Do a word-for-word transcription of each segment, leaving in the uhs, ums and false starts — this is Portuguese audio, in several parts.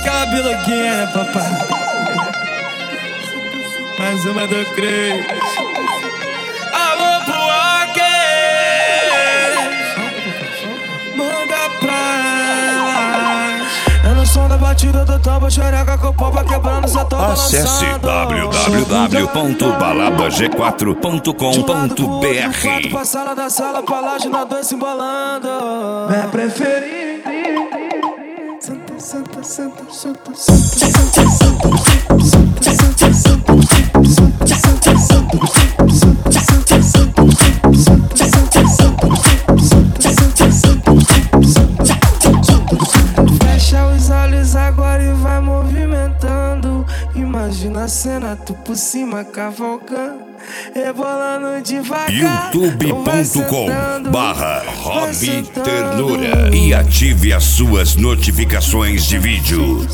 aquela biloguinha, né, papai? Mais uma do Cris. Alô pro Aque, manda pra ela. É no som da batida do tambo, xereca com popa quebrando essa toba. Acesse w w w ponto balaba g quatro ponto com ponto b r. Pra sala da sala, pra laje na dois se embolando. Minha preferida. Senta, senta, senta, senta, senta, senta, senta, fecha os olhos agora e vai movimentando. Imagina a cena, tu por cima cavalgando, rebolando devagar. youtube ponto com barra Hobby Ternura e ative as suas notificações de vídeo.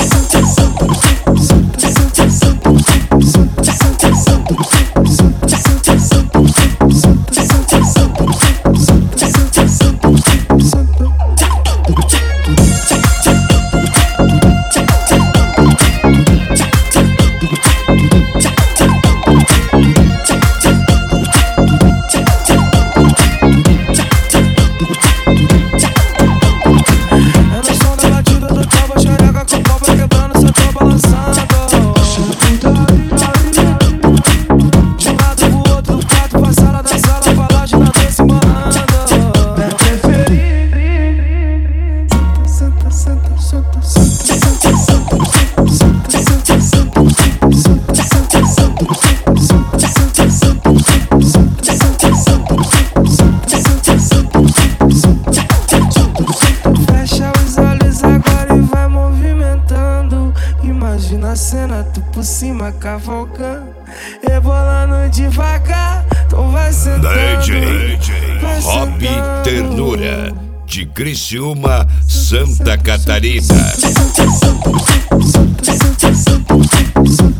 Imagina a cena, tu por cima cavalgando, rebolando devagar, então vai sentando. D J Hobby Ternura, de Criciúma, Santa Catarina.